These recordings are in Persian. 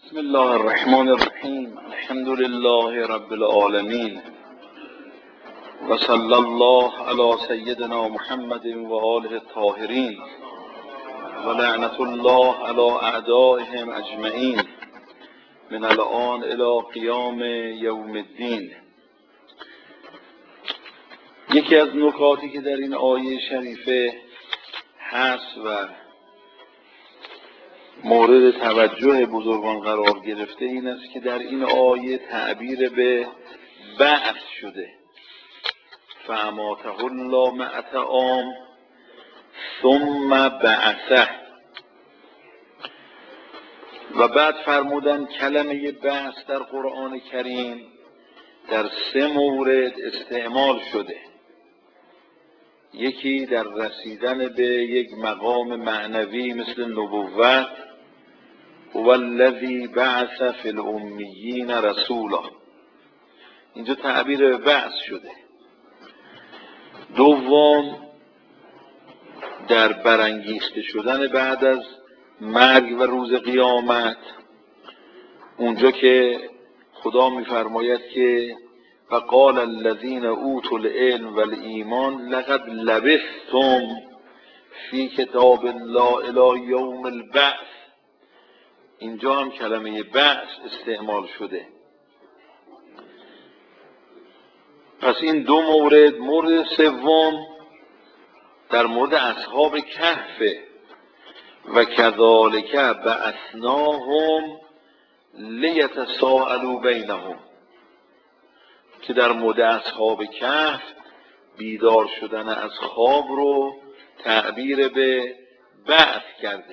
بسم الله الرحمن الرحیم. الحمد لله رب العالمین و صلی الله علی سیدنا محمد و آله الطاهرین و لعنت الله علی اعدائهم اجمعین من الآن الی قیام یوم الدین. یکی از نکاتی که در این آیه شریفه هست و مورد توجه بزرگان قرار گرفته این است که در این آیه تعبیر به بعث شده. فاماته الله 100 عام ثم بعثه. و بعد فرمودن کلمه بعث در قرآن کریم در 3 مورد استعمال شده. یکی در رسیدن به یک مقام معنوی مثل نبوت، هو الذی بعث فی الامیین رسولا، اینجا تعبیر به بعث شده. دوم در برانگیخته شدن بعد از مرگ و روز قیامت، اونجا که خدا میفرماید که فقال الذین اوتوا العلم والایمان لقد لبثتم فی کتاب الله الی یوم البعث، اینجا هم کلمه بعث استعمال شده. پس این 2 مورد. مورد سوم در مورد اصحاب کهف و کذالک بعثناهم لیتساءلوا بینهم، که در مورد اصحاب کهف بیدار شدن از خواب رو تعبیر به بعث کرده.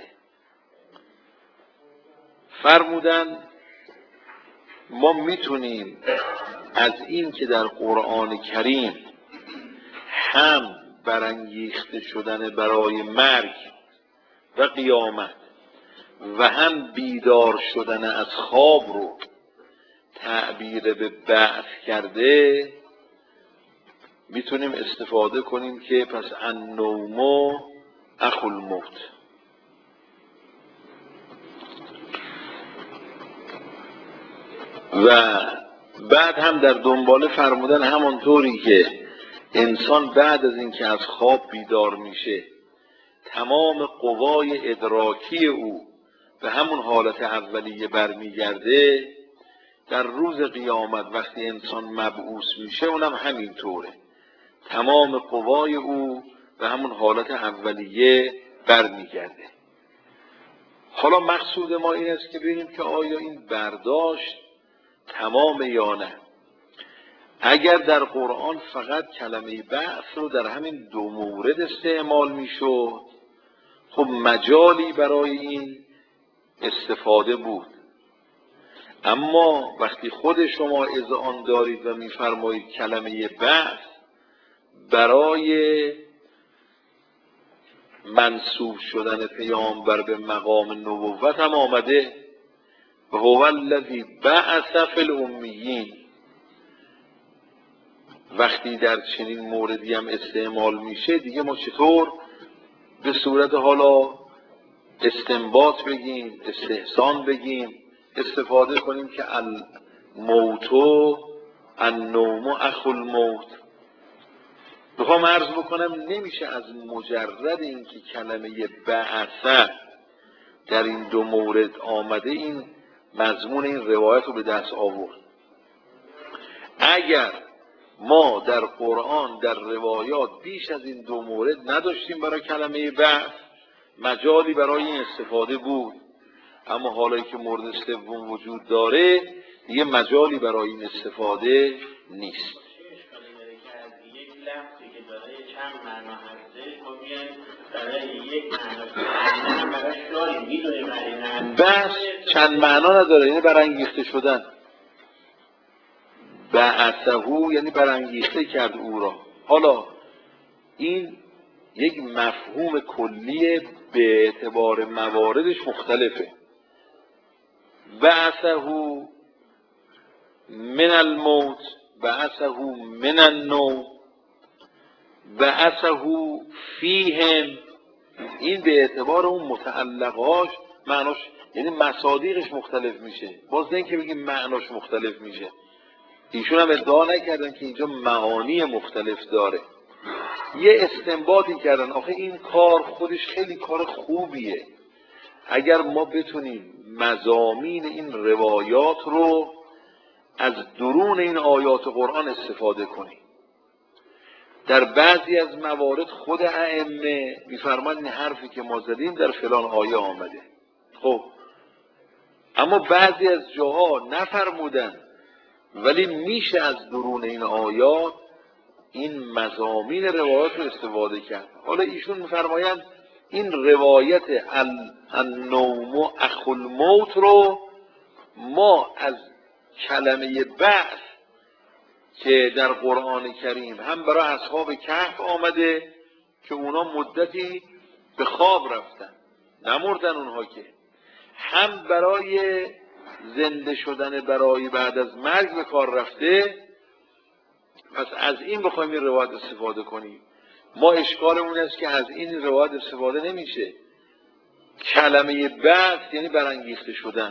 فرمودن ما میتونیم از این که در قرآن کریم هم برانگیخته شدن برای مرگ و قیامت و هم بیدار شدن از خواب رو تعبیر به بعث کرده، میتونیم استفاده کنیم که پس النوم اخو الموت. و بعد هم در دنباله فرمودن همانطوری که انسان بعد از اینکه از خواب بیدار میشه تمام قوای ادراکی او به همون حالت اولیه برمیگرده، در روز قیامت وقتی انسان مبعوث میشه اونم همینطوره، تمام قوای او به همون حالت اولیه برمیگرده. حالا مقصود ما این است که ببینیم که آیا این برداشت تمام یا نه. اگر در قرآن فقط کلمه بعث رو در همین 2 مورد استعمال میشد، خب مجالی برای این استفاده بود. اما وقتی خود شما اذعان دارید و میفرمایید کلمه بعث برای منسوب شدن پیامبر به مقام نبوت هم آمده، و هو الذی بعث فی الامیین، وقتی در چنین موردی هم استعمال میشه دیگه ما چطور به صورت حالا استنباط بگیم، استحسان بگیم، استفاده کنیم که الموت النوم اخو الموت. بخوام عرض بکنم نمیشه از مجرد اینکه کلمه بعث در این 2 مورد آمده این مضمون این روایت رو به دست آورد. اگر ما در قرآن در روایات بیش از این 2 مورد نداشتیم برای کلمه بعث، مجالی برای این استفاده بود. اما حالا که مورد سوم وجود داره دیگه مجالی برای این استفاده نیست. یک لفظی که دارای چند معنا هستش ما بیایم برای یک معنا براش داریم میدونیم معنی بس چند معنا نداره، یعنی برانگیخته شدن. بعثه یعنی برانگیخته کرد او را. حالا این یک مفهوم کلیه به اعتبار مواردش مختلفه. بعثه من الموت، بعثه من النوم، بعثه فیهم، این به اعتبار اون متعلقاش معناش یعنی مصادیقش مختلف میشه. باز نه اینکه بگیم معناش مختلف میشه. ایشون هم ادعا نکردن که اینجا معانی مختلف داره. یه استنباطی کردن. آخه این کار خودش خیلی کار خوبیه. اگر ما بتونیم مضامین این روایات رو از درون این آیات قرآن استفاده کنیم. در بعضی از موارد خود ائمه میفرمان این حرفی که ما زدیم در فلان آیه آمده. خب اما بعضی از جاها نفرمودن، ولی میشه از درون این آیات این مضامین روایات رو استفاده کرد. حالا ایشون میفرمایند این روایت النوم اخو الموت رو ما از کلمه بعث که در قرآن کریم هم برای اصحاب کهف آمده که اونا مدتی به خواب رفتن، نمردن اونها که، هم برای زنده شدن برای بعد از مرگ به کار رفته، پس از این بخوایم این روایت استفاده کنیم. ما اشکالمون است که از این روایت استفاده نمیشه. کلمه بعث یعنی برانگیخته شدن،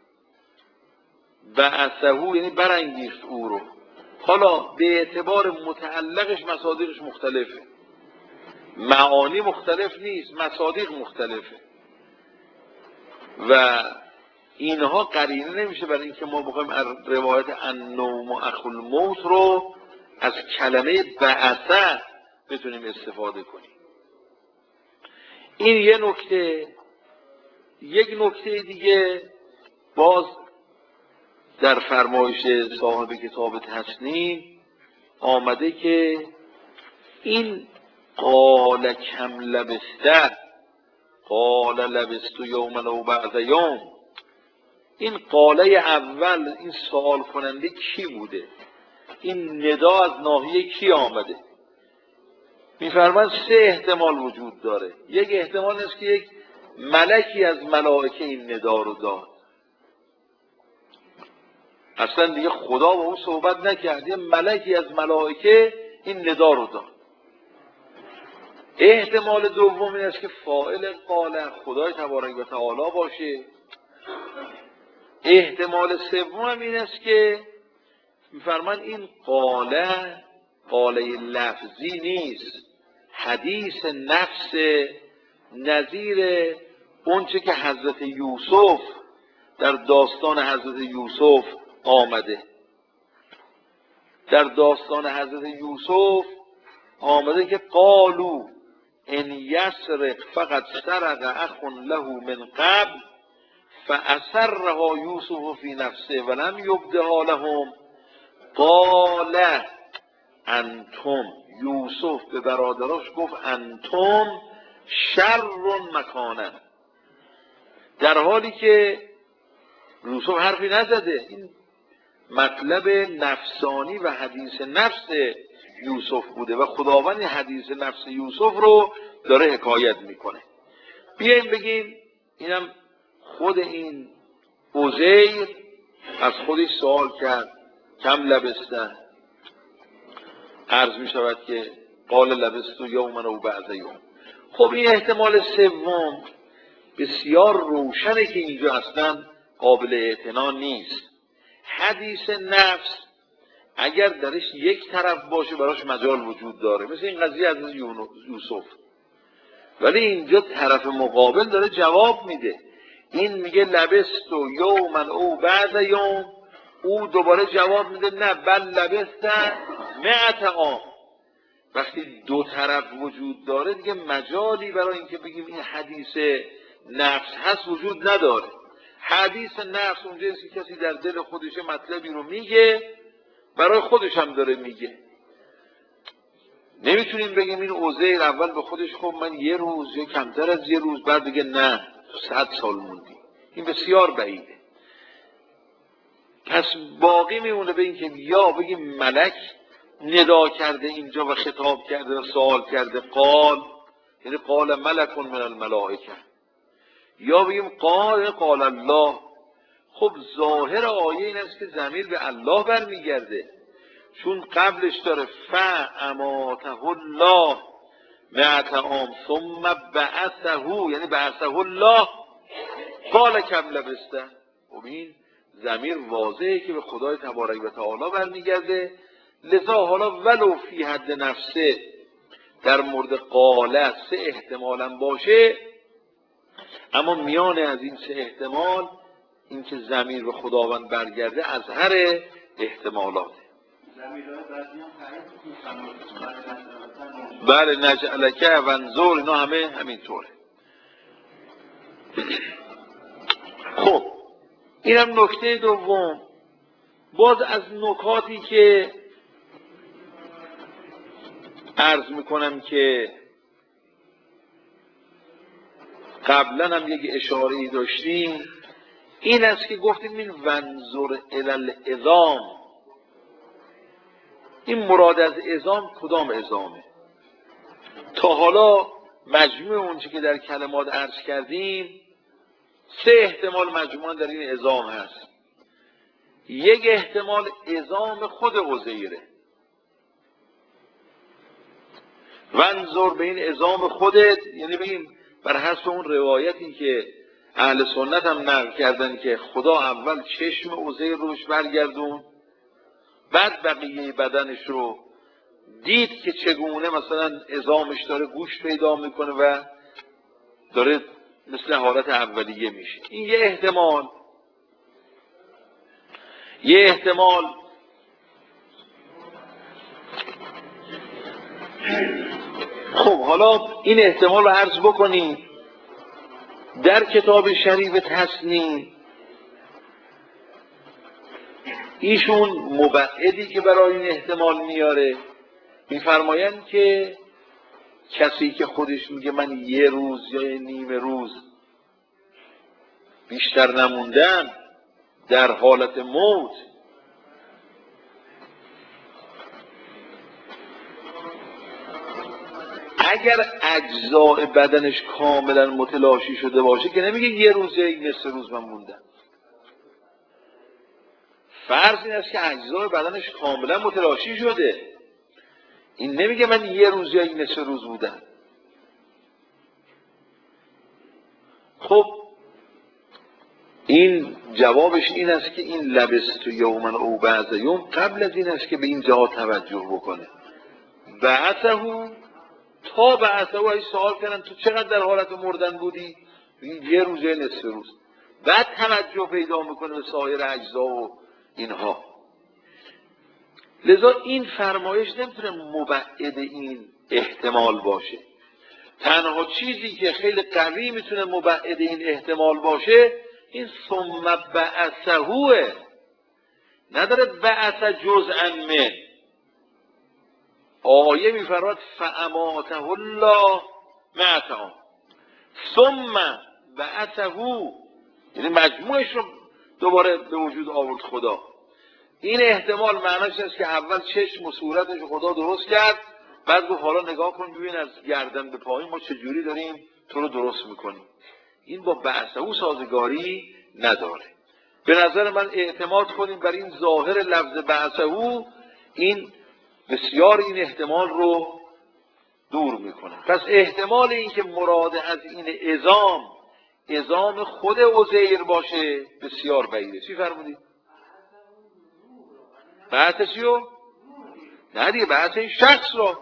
بعثه یعنی برانگیخت او رو. حالا به اعتبار متعلقش مصادیقش مختلفه، معانی مختلف نیست، مصادیق مختلفه و اینها قرینه نمیشه برای اینکه ما بخوایم روایت النوم اخو الموت رو از کلمه بعثه بتونیم استفاده کنیم. این یه نکته. یک نکته دیگه باز در فرمایش صاحب کتاب تصنیم آمده که این قال کم لبسته، قال لبست یوما او بعد یوم، این قاله اول، این سوال کننده کی بوده؟ این ندا از ناحیه کی آمده؟ میفرماید سه احتمال وجود داره. یک احتمال است که یک ملکی از ملائکه این ندا رو داد. اصلا دیگه خدا با اون صحبت نکرد، یه ملکی از ملائکه این ندا رو داد. احتمال دوم این است که فاعل قاله خدای تبارک و تعالی باشه. احتمال سوم این است که میفرمان این قاله لفظی نیست، حدیث نفس، نظیر اونچه که حضرت یوسف در داستان حضرت یوسف آمده. در داستان حضرت یوسف آمده که قالو ان یسرق فقد سرق اخ له من قبل فأسرها یوسف فی نفسه ولم یبدها لهم قال انتم، یوسف به برادراش گفت انتم شر مکانا، در حالی که یوسف حرفی نزده. این مطلب نفسانی و حدیث نفس یوسف بوده و خداوند حدیث نفس یوسف رو داره حکایت میکنه. بیاییم بگیم اینم خود این عزیر از خودش سوال کرد کم لبسته، عرض می شود که قال لبستو یوما او بعد یوم. خب این احتمال سوم بسیار روشنه که اینجا اصلا قابل اعتنا نیست. حدیث نفس اگر درش یک طرف باشه براش مجال وجود داره، مثل این قضیه از یوسف، ولی اینجا طرف مقابل داره جواب میده. این میگه لبستو یوما او بعد یوم، او دوباره جواب میده نه بل لبست 100 عام. وقتی دو طرف وجود داره دیگه مجالی برای اینکه بگیم این حدیث نفس هست وجود نداره. حدیث نفس اونجاست که کسی در دل خودش مطلبی رو میگه، برای خودش هم داره میگه. نمیتونیم بگیم این عزیر اول به خودش خب من یه روز یا کمتر از یه روز، بعد بگه نه 100 سال موندی. این بسیار بعیده. پس باقی میمونه به این که یا بگیم ملک ندا کرده اینجا و خطاب کرده و سوال کرده قال، یعنی قال ملک من الملائکه، یا بگیم قال الله. خب ظاهر آیه این است که ضمیر به الله برمیگرده، چون قبلش داره فاماته الله 100 عام ثم بعثه، یعنی بعثه الله قال کم لبسته. خب این ضمیر واضحه که به خدای تبارک و تعالی برمیگرده. لذا حالا ولو فی حد نفسه در مورد قاله سه احتمالا باشه، اما میان از این سه احتمال اینکه ضمیر به خداوند برگرده از هر احتمالاته. بله نجعلک و انظر، اینا همه همینطوره. خب اینم نکته دوم. باز از نکاتی که عرض میکنم که قبلا هم یک اشاره‌ای داشتیم، این است که گفتیم این ونظر الی العظام، این مراد از عظام کدام عظامه؟ تا حالا مجموع اونچه که در کلمات عرض کردیم سه احتمال مجموعاً در این عظام هست. یک احتمال عظام خود عزیره، ونظر به این عظام خودت، یعنی ببین بر حسب اون روایتی که اهل سنت هم نقل کردن که خدا اول چشم عزیر روش برگردون، بعد بقیه بدنش رو دید که چگونه مثلا عظامش داره گوشت پیدا میکنه و داره مثل حالت اولیه میشه. این یه احتمال. یه احتمال خب حالا این احتمال رو عرض بکنیم. در کتاب شریف تصنیم ایشون مبعدی که برای این احتمال میاره میفرمایند که کسی که خودش میگه من یه روز یا نیمه روز بیشتر نموندم در حالت موت، اگر اجزاء بدنش کاملا متلاشی شده باشه که نمیگه یه روز یا نصف روز من موندم، فرض این است که اجزاء بدنش کاملا متلاشی شده، این نمیگه من یه روز یا نصف روز بودم. خب این جوابش این است که این لبست یوما او بعض یوم قبل از این است که به این جهات توجه بکنه. بعثه تا بعثه ای سوال کردن تو چقدر در حالت مردن بودی؟ یه روز یا نصف روز. بعد توجه پیدا میکنه به سایر اجزا و اینها. لذا این فرمایش نمیتونه مبعد این احتمال باشه. تنها چیزی که خیلی قوی میتونه مبعد این احتمال باشه این ثم بعثهوه، نداره بعث جزءا من. آیه میفرماد فاماته الله مئة، ثم بعثه، یعنی مجموعش رو دوباره به وجود آورد خدا. این احتمال معناش است که اول چشم و صورتش خدا درست کرد، بعد گفت حالا نگاه کن ببین از گردن به پایین ما چجوری داریم تو رو درست میکنیم. این با بعثه سازگاری نداره. به نظر من اعتماد کنیم بر این ظاهر لفظ بعثه، این بسیار این احتمال رو دور میکنه. پس احتمال این که مراد از این عظام خود عزیر باشه بسیار بعیده. چی فرمودید؟ بعثشیو؟ نه دیگه بعث این شخص رو،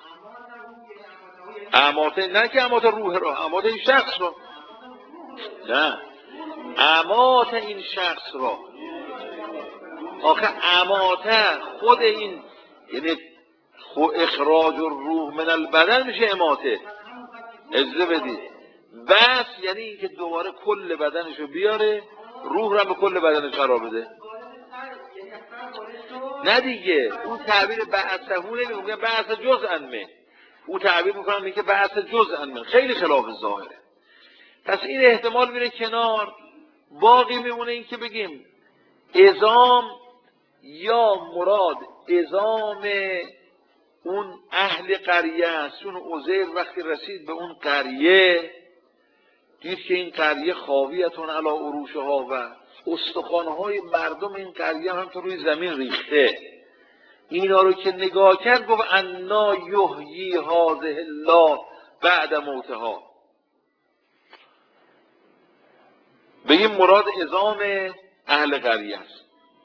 اماته نه که اماته روح رو، اماته این شخص رو، نه اماته این شخص رو. آخه اماته خود این یعنی اخراج الروح من البدن میشه اماته. اجازه بدید. بس یعنی این که دوباره کل بدنشو بیاره، روح رو به کل بدنش قرار بده. نه دیگه اون تعبیر بعثه نمیگه بعث جزءا من، اون تعبیر میکنم میگه بعث جزءا من، خیلی خلاف ظاهره. پس این احتمال میره کنار. باقی میمونه این که بگیم عظام یا مراد عظام اون اهل قریه است. اون عزیر وقتی رسید به اون قریه دید که این قریه خاویتون علی عروشها و استخوانهای مردم این قریه هم تو روی زمین ریخته. اینا رو که نگاه کرد گفت انا یحیی هذه الله بعد موتها. بگیم مراد عظام اهل قریه است.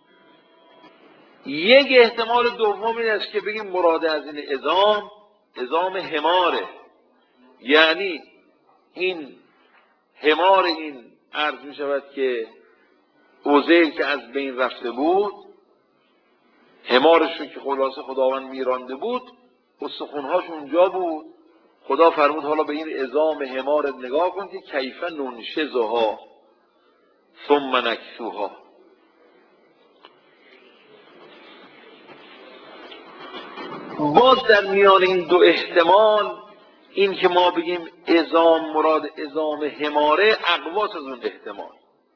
یک احتمال دوم این است که بگیم مراد از این عظام حماره، یعنی این حمار این عرض می شود که عزیر که از بین رفته بود، حمارش رو که خلاصه خداوند میرانده بود، استخونهاش اونجا بود. خدا فرمود حالا به این عظام حمار نگاه کن که کیف ننشزها ثم نکسوها. باز در میان این دو احتمال این که ما بگیم عظام مراد عظام حماره اقواس از اون احتمال،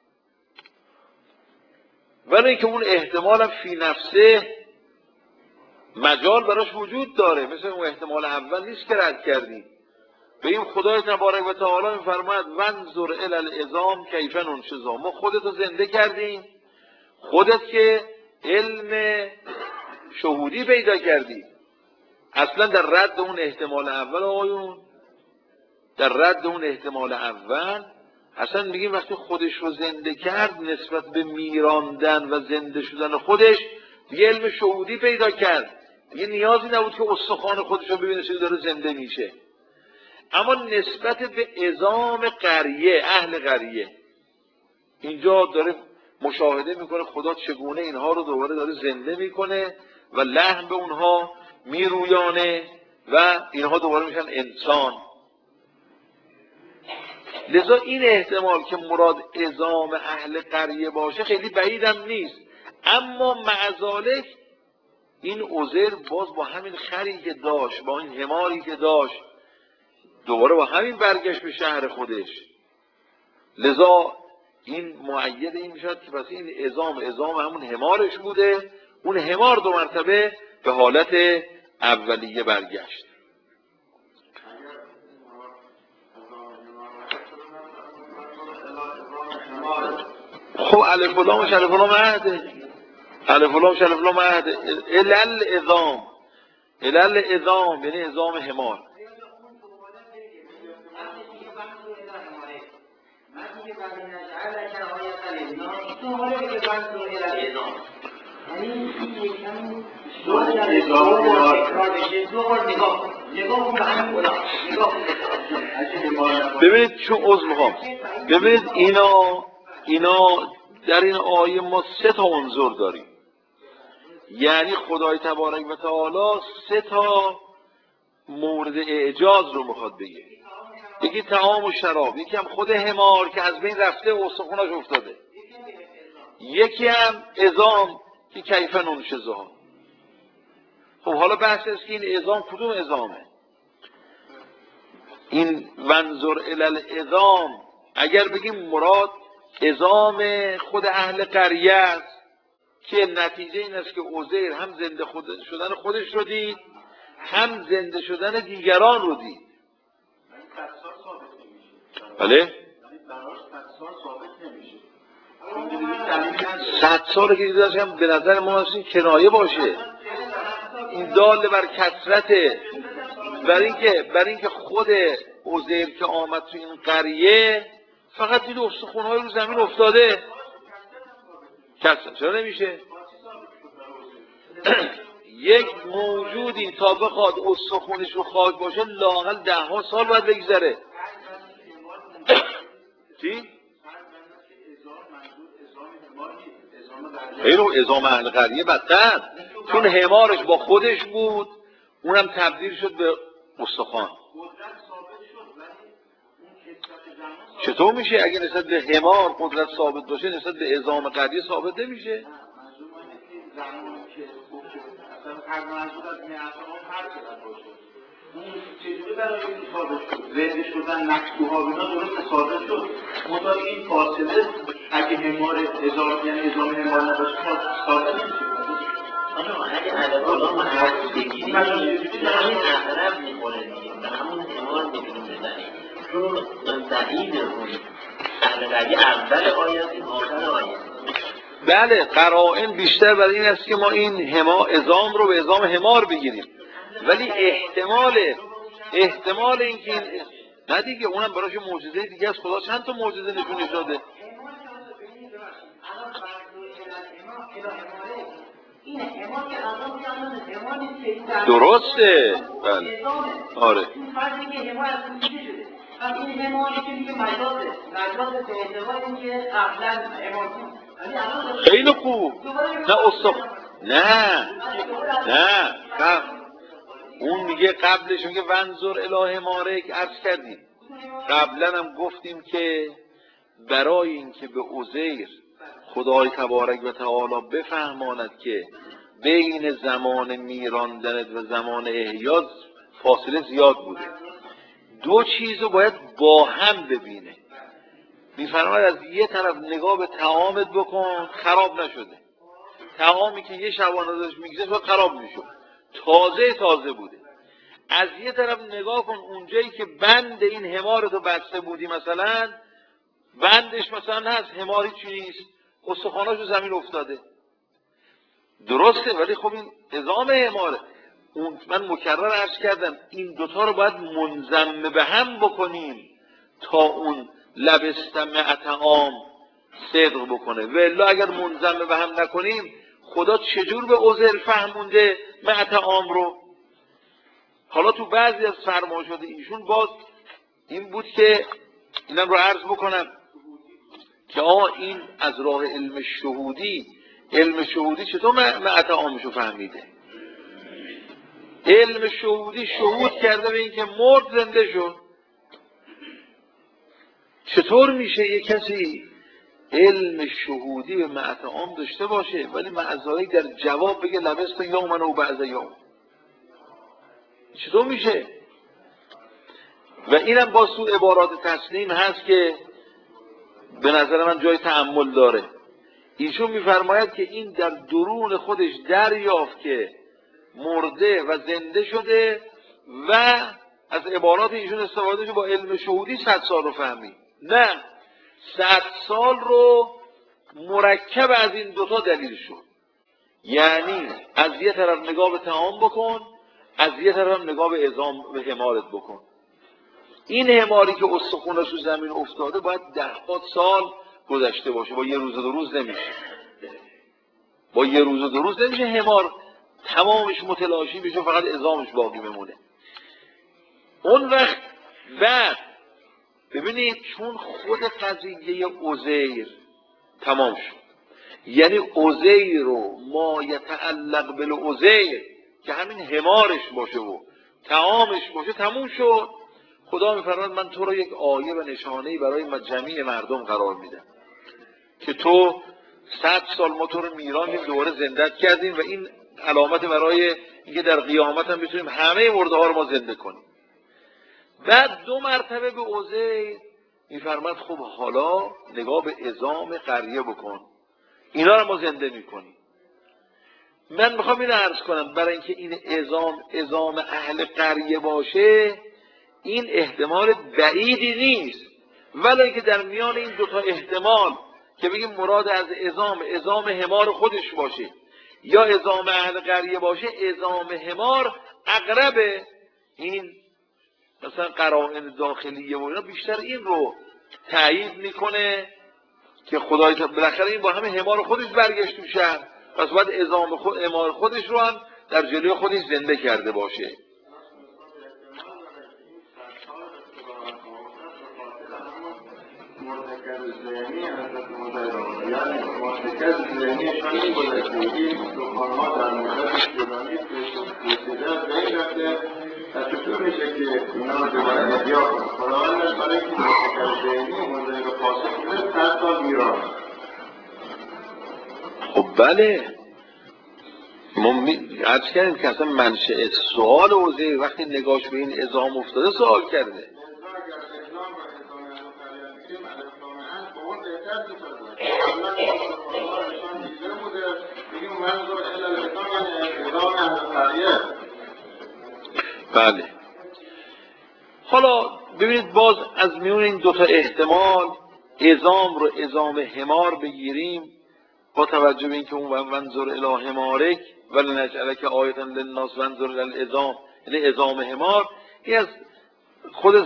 ولی که اون احتمال هم فی نفسه مجال براش وجود داره، مثل اون احتمال اول نیست که رد کردیم. بگیم خدای تبارک و تعالی میفرماید وانظر الی العظام کیف ننشزها، ما خودتو زنده کردیم، خودت که علم شهودی پیدا کردی. اصلا در رد اون احتمال اول آقایون، در رد اون احتمال اول اصلا میگیم وقتی خودش رو زنده کرد نسبت به میراندن و زنده شدن خودش دیگه علم شهودی پیدا کرد، دیگه نیازی نبود که استخوان خودش رو ببینه چه داره زنده میشه. اما نسبت به عظام قریه، اهل قریه، اینجا داره مشاهده میکنه خدا چگونه اینها رو دوباره داره زنده میکنه و لحم به اونها میرویانه و اینها دوباره میشن انسان. لذا این احتمال که مراد عظام اهل قریه باشه خیلی بعیدم نیست. اما مع ذالک این عزیر باز با همین خری که داشت، با این حماری که داشت، دوباره با همین برگشت به شهر خودش. لذا این مؤید این میشد که پس این عظام همون حمارش بوده، اون حمار دو مرتبه به حالت اولیه برگشت. خب الف و لامش الف و لام عهده، الف و لامش الف و لام عهده. العظام یعنی عظام حمار. ببینید چون عضو میخوام ببینید اینا در این آیه ما سه تا عنصر داریم، یعنی خدای تبارک و تعالی سه تا مورد اعجاز رو میخواد بگه. یکی طعام و شراب، یکی هم خود حمار که از بین رفته و استخوناش افتاده، یکی هم عظام که کیف ننشزها. خب حالا بحث است که این عظام کدوم عظامه؟ این وانظر الی العظام اگر بگیم مراد عظام خود اهل قریه است که نتیجه این است که عزیر هم زنده شدن خودش رو دید، هم زنده شدن دیگران رو دید. بله؟ 100 ساله که دیده هم به نظر ما این کنایه باشه. این دال بر کثرته، بر اینکه خود عزیر که آمد تو این قریه فقط دید استخوان‌های رو زمین افتاده. کثرت چرا نمیشه؟ یک موجودی تا بخواد استخوانش رو خاک باشه لااقل 10 سال باید بگذره. چی؟ اینو عظام اهل قریه بدتر، چون حمارش با خودش بود اونم تبدیل شد به استخوان. چطور میشه اگه نسبت به حمار قدرت ثابت باشه نسبت به عظام قریه ثابت نمیشه؟ هر منظور از میعصام هر چقدر باشه اون چجوری برای این ثابت شد؟ زنده شدن مکتوها بینا درست ثابت شد، منتها این فاصله اگه حمار اضافه یعنی اضافه حمار نباشه ثابت نمیشه. اگه عددالا ما هر بگیریم همین اقرب میخوره دیگه، به همون حمار میتونیم بزنیم، چون بعید اون اهل قریه اول آیه این آخر آیه. بله قرائن بیشتر برای این است که ما این عظام رو به عظام حمار بگیریم، ولی احتمال اینکه این نه دیگه اونم براش معجزه دیگه است. خدا چند تا معجزه نشون داده. درسته. بله آره این همانی که میگه مجاز به اعتبار اینکه قبلا اماتی خیلی خوب. نه اون میگه قبلش میگه ونظر اله مارک. عرض کردیم قبلا هم گفتیم که برای اینکه به عزیر خدای تبارک و تعالی بفهماند که بین زمان میراندنت و زمان احیا فاصله زیاد بوده، دو چیزو باید با هم ببینه. میفرماید از یه طرف نگاه به طعامت بکن، خراب نشده. طعامی که یه شبانه ازش میگذشت باید خراب میشد، تازه بوده. از یه طرف نگاه کن اونجایی که بند این حمارتو بسته بودی، مثلا بندش مثلا هست، حماری چی نیست، استخواناشو زمین افتاده، درسته، ولی خب این عظام حماره. من مکرر عرض کردم این دوتا رو باید منضم به هم بکنیم تا اون لبستمع طعام صدق بکنه. و الا اگر منضم به هم نکنیم، خدا چجور به عزیر فهمونده مع طعام رو؟ حالا تو بعضی از فرمایشات ایشون باز این بود که اینم رو عرض بکنم که این از راه علم شهودی چطور مع طعامشو فهمیده؟ علم شهودی شهود کرده به این که مرد زنده شد. چطور میشه یک کسی علم شهودی به مع طعام داشته باشه ولی معذایی در جواب بگه لبست یومن و بعض یوم؟ چطور میشه؟ و اینم باز تو عبارات تسلیم هست که به نظر من جای تأمل داره. ایشون میفرماید که این در درون خودش دریافت که مرده و زنده شده و از عبارات ایشون استفاده شده با علم شهودی 100 سال رو فهمید. نه، 100 سال رو مرکب از این دوتا دلیل شد. یعنی از یه طرف نگاه به طعام بکن، از یه طرف نگاه به عظام به حمارت بکن. این حماری که استخونش رو زمین افتاده باید 10 سال گذشته باشه، با یه روز و 2 روز نمیشه. با یه روز و 2 روز نمیشه حمار تمامش متلاشی بشه فقط عظامش باقی بمونه. اون وقت بعد ببینید چون خود قضیه عزیر تمام شد، یعنی عزیر و ما یتعلق بالعزیر که همین حمارش باشه و طعامش باشه تموم شد. خدا میفرماید من تو رو یک آیه و نشانه‌ای برای جمیع مردم قرار میدم که تو 100 سال ما تو رو میراندیم دوباره زندت کردیم و این علامت برای اینکه در قیامت هم بتونیم همه مرده ها رو ما زنده کنیم. بعد 2 مرتبه به عزیر میفرماید خب حالا نگاه به عظام قریه بکن، اینا رو ما زنده میکنیم. من میخوام اینو عرض کنم برای اینکه این عظام اهل قریه باشه این احتمال بعیدی نیست، ولی اینکه در میان این دوتا احتمال که بگیم مراد از عظام حمار خودش باشه یا عظام اهل قریه باشه، عظام حمار اقربه. این مثلا قرائن داخلیه و اینا بیشتر این رو تایید میکنه که خدای بالاخره این با همه حمار خودش برگشت تو شهر، پس باید عظام حمار خودش رو هم در جلوی خودش زنده کرده باشه. مرتکز ذهنی حضرت مدران، یعنی مرتکز ذهنیشان این بوده که این سخنها در مورد جلانی پیچیده بین رفته و چطور میشه که اینا رو دوباره احیا کنه. خداوندش برای که مرتکز ذهنی موضوعی رو پاسخ کنه 100 سال میران. خب بله، ما عرض کردیم که اصلا منشأ سوال عزیر وقتی نگاش به این عظام افتاده سوال کرده. بله. حالا ببینید باز از میون این دوتا احتمال عظام رو عظام حمار بگیریم با توجه به اینکه اون ونظر الی حمارک ولنجعلک آیة للناس ونظر الی العظام، یعنی عظام حمار، این از خود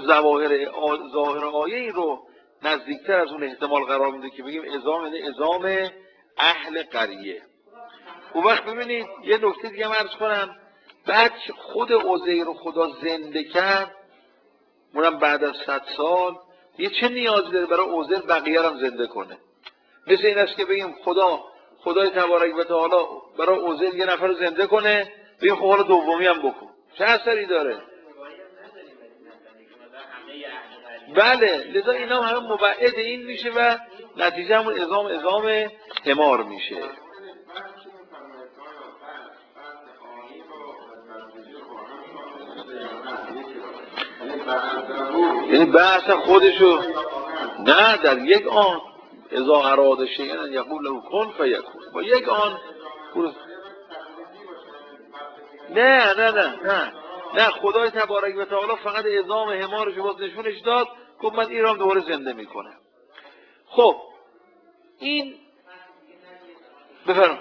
ظاهر آیه این رو نزدیکتر از اون احتمال قرار میده که بگیم عظام یعنی عظام اهل قریه. اون وقت ببینید یه نکته دیگه عرض کنم، بعد خود عزیر رو خدا زنده کرد، اونم بعد از 100 سال، یه چه نیازی داره برای عزیر بقیه رو هم زنده کنه؟ مثل این است که بگیم خدای تبارک و تعالی برای عزیر یه نفر رو زنده کنه، بگیم خب حالا دومی هم بکن. چه اثری داره؟ بله، لذا اینا هم همه مبعد این میشه و نتیجه همون ازام حمار میشه. یعنی بحث خودشو نه در یک آن اذا اراد شیئا یقول له کن فیکون، با یک آن نه خدای تبارک و تعالی فقط ازام حمارش باز نشونش داد، گفت من این رو دوباره زنده میکنم. خب این بفرم.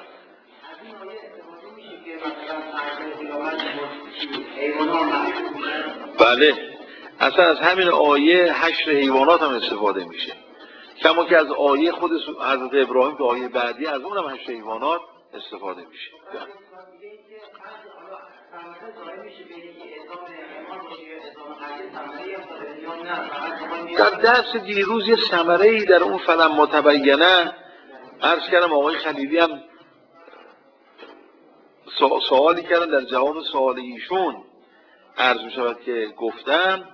بله، اصلا از همین آیه حشر حیوانات هم استفاده میشه، کما که از آیه خود حضرت ابراهیم که آیه بعدی از اونم حشر حیوانات استفاده میشه. در درس دیروز یه ثمره‌ای در اون فلم متبینه عرض کردم، آقای خلیلی هم سوالی کردن، در جواب سوال ایشون عرض می شود که گفتم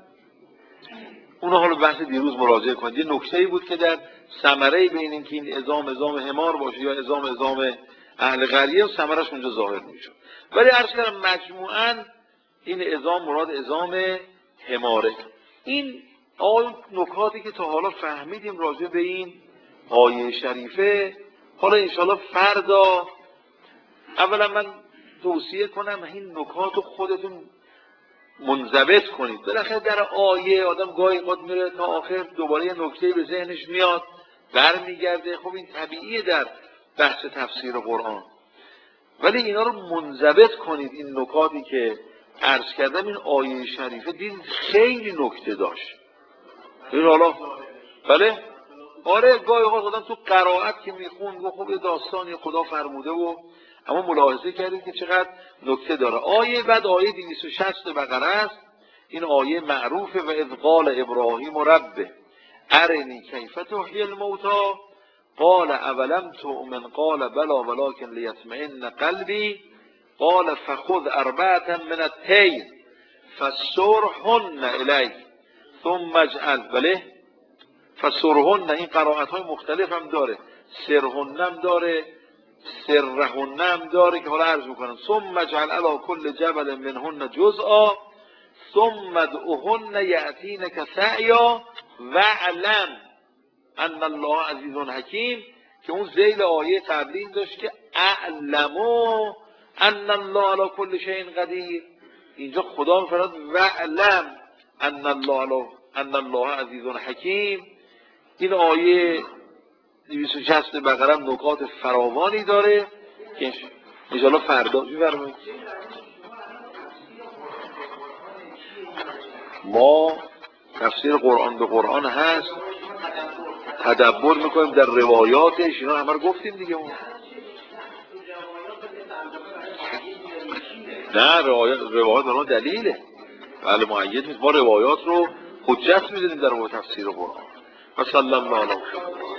اونها حالا بحث دیروز مراجعه کنید. یه نکته‌ای بود که در ثمره بین این که این ازام حمار باشه یا ازام اهل قریه، ثمرش اونجا ظاهر میشه. ولی عرض کردم مجموعاً این ازام مراد ازام حماره. این نکاتی که تا حالا فهمیدیم راجع به این آیه شریفه، حالا انشاءالله فردا اولا من توصیه کنم این نکات رو خودتون منضبط کنید. بالاخره در آیه آدم گاهی قد میره تا آخر دوباره یه نکته به ذهنش میاد برمیگرده، خب این طبیعیه در بحث تفسیر قرآن، ولی اینا رو منضبط کنید. این نکاتی که عرض کردم، این آیه شریفه دید خیلی نکته داشت. این حالا بله آره گاهی قد آدم تو قرائت که میخوند خب یه داستانی خدا فرموده و اما ملاحظه کردید که چقدر نکته داره. آیه بعد آیه 260 بقره است. این آیه معروفه، و اذ قال ابراهیم ربه ارنی کیف تحیی الموتی قال اولم تؤمن قال بلا ولکن لیطمئن قلبی قال فخذ اربعة من الطیر فسرهن الیک ثم اجعل بله فسرهن. این قرائت های مختلف هم داره، سرهن هم داره، سرهن هم داره که حالا عرض میکنم. ثم اجعل علی کل جبل منهن جزءا ثم ادعهن یأتینک سعیا واعلم ان الله عزیز حکیم، که اون ذیل آیه قبلی داشت که اعلموا ان الله علی کل شیء قدیر. اینجا خدا میفرماد واعلم ان الله عزیز حکیم. این آیه 260 بقره نکات فراوانی داره که انشاءالله فردا می‌فرمایید. ما تفسیر قرآن به قرآن هست، تدبر میکنیم در روایاتش، اینا همه رو گفتیم دیگه. نه روایات ما دلیله، بله مؤید نیست. ما روایات رو حجت میدونیم در تفسیر قرآن. و صلی الله علیه و